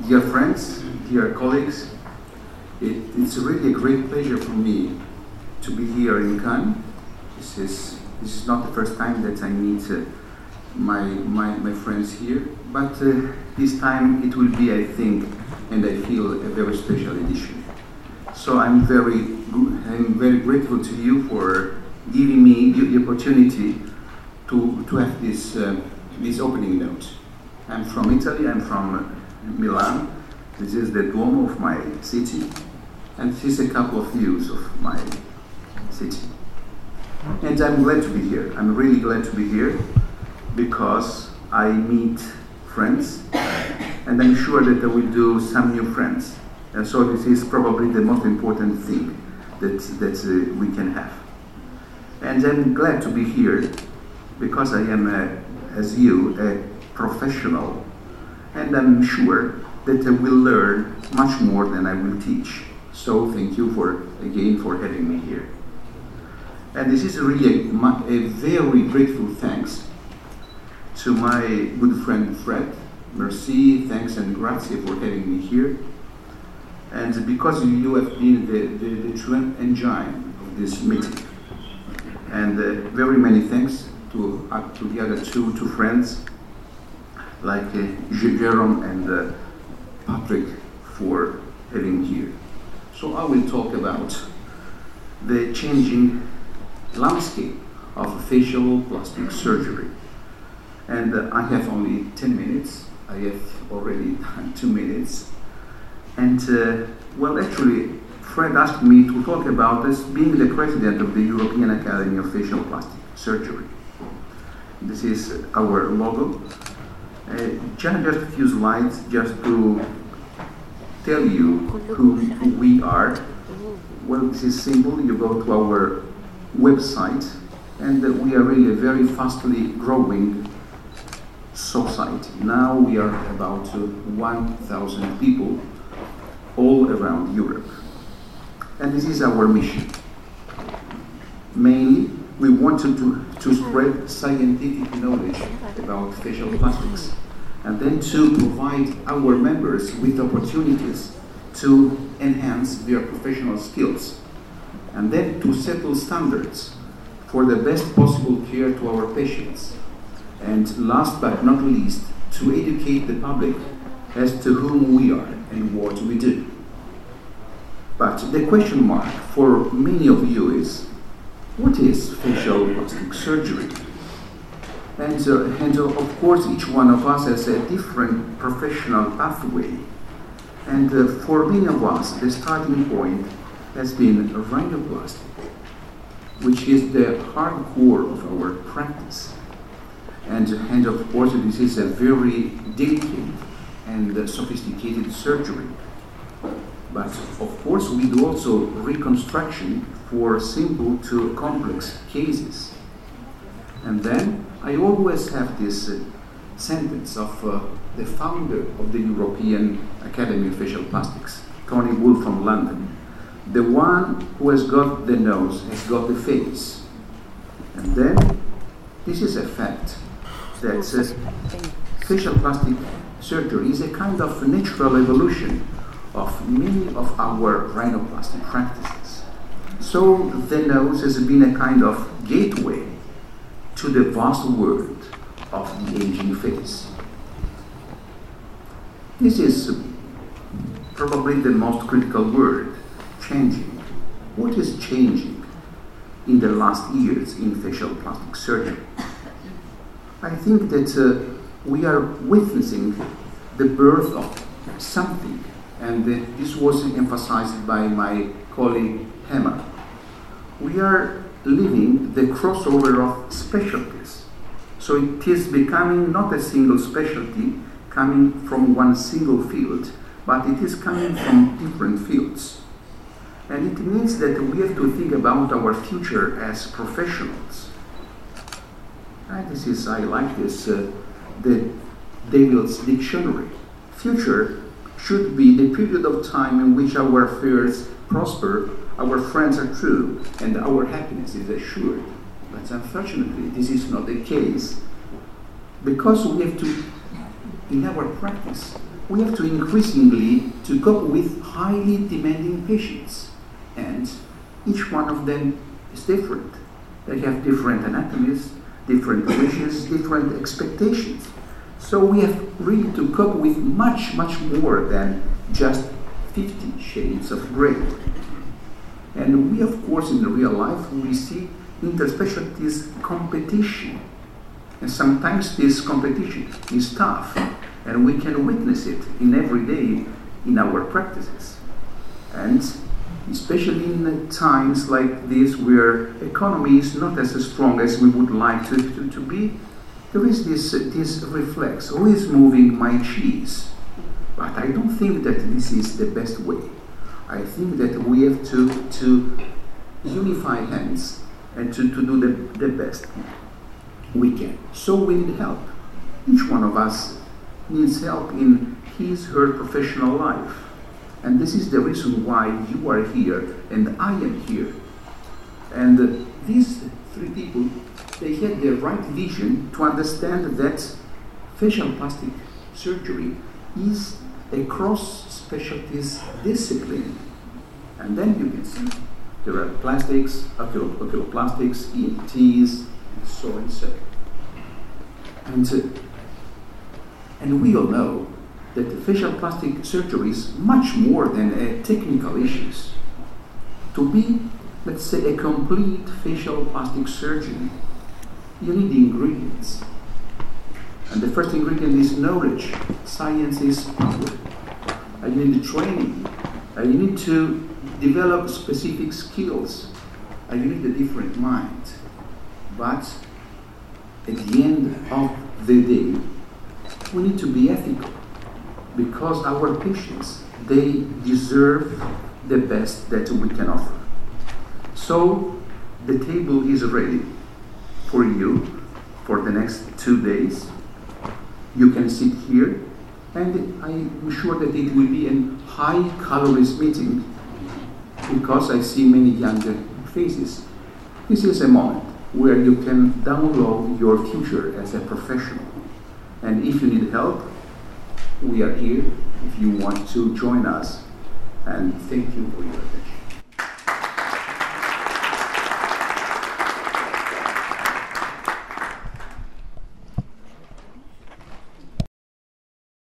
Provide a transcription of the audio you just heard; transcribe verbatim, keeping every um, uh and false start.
Dear friends, dear colleagues, it, it's really a great pleasure for me to be here in Cannes. This is, this is not the first time that I meet uh, my, my, my friends here, but uh, this time it will be, I think, and I feel, a very special edition. So I'm very, I'm very grateful to you for giving me the, the opportunity to, to have this, uh, this opening note. I'm from Italy, I'm from Milan. This is the Duomo of my city, and this is a couple of views of my city. And I'm glad to be here. I'm really glad to be here because I meet friends, and I'm sure that I will do some new friends. And so this is probably the most important thing that, that uh, we can have. And I'm glad to be here because I am, a, as you, a professional, and I'm sure that I will learn much more than I will teach. So thank you for, again, for having me here. And this is really a, a very grateful thanks to my good friend Fred. Merci, thanks and grazie for having me here. And because you have been the, the, the true engine of this meeting. And uh, very many thanks to, uh, to the other two, two friends, like uh, Jérôme and uh, Patrick, for having here. So I will talk about the changing landscape of facial plastic surgery. And uh, I have only ten minutes. I have already done two minutes. And uh, well, actually, Fred asked me to talk about this being the president of the European Academy of Facial Plastic Surgery. This is our logo. Uh, just, just a few slides just to tell you who, who we are. Well, this is simple. You go to our website, and uh, we are really a very fastly growing society. Now we are about uh, one thousand people all around Europe. And this is our mission. Mainly, we wanted to, to spread scientific knowledge about facial plastics, and then to provide our members with opportunities to enhance their professional skills, and then to settle standards for the best possible care to our patients. And last but not least, to educate the public as to whom we are and what we do. But the question mark for many of you is, what is facial plastic surgery? And, uh, and uh, of course, each one of us has a different professional pathway. And uh, for many of us, the starting point has been rhinoplasty, which is the hardcore of our practice. And, and of course, this is a very delicate and uh, sophisticated surgery. But of course, we do also reconstruction for simple to complex cases. And then I always have this uh, sentence of uh, the founder of the European Academy of Facial Plastics, Tony Wool from London. The one who has got the nose has got the face. And then this is a fact that uh, facial plastic surgery is a kind of natural evolution of many of our rhinoplasty practices. So the nose has been a kind of gateway to the vast world of the aging face. This is probably the most critical word, changing. What is changing in the last years in facial plastic surgery? I think that uh, we are witnessing the birth of something, and uh, this was emphasized by my colleague Hema. We are living the crossover of specialties. So it is becoming not a single specialty coming from one single field, but it is coming from different fields. And it means that we have to think about our future as professionals. And this is, I like this, uh, the Devil's Dictionary. Future should be the period of time in which our affairs prosper, our friends are true, and our happiness is assured. But unfortunately, this is not the case, because we have to, in our practice, we have to increasingly to cope with highly demanding patients, and each one of them is different. They have different anatomies, different wishes, different expectations. So we have really to cope with much, much more than just fifty shades of gray. And we, of course, in the real life, we see interspecialties competition. And sometimes this competition is tough, and we can witness it in every day in our practices. And especially in times like this where economy is not as strong as we would like to, to, to be, there is this, uh, this reflex, who is moving my cheese? But I don't think that this is the best way. I think that we have to, to unify hands and to, to do the, the best we can. So we need help. Each one of us needs help in his, her professional life. And this is the reason why you are here and I am here. And uh, these three people, they had the right vision to understand that facial plastic surgery is a cross-specialties discipline. And then you can see there are plastics, oculo oculoplastics, E N Ts, and so and so. And, uh, and we all know that the facial plastic surgery is much more than uh, technical issues. To be, let's say, a complete facial plastic surgeon, you need the ingredients. And the first ingredient is knowledge. Science is power. And you need training. And you need to develop specific skills. And you need a different mind. But at the end of the day, we need to be ethical, because our patients, they deserve the best that we can offer. So the table is ready for you for the next two days. You can sit here, and I'm sure that it will be a high calories meeting, because I see many younger faces. This is a moment where you can download your future as a professional. And if you need help, we are here if you want to join us. And thank you for your attention.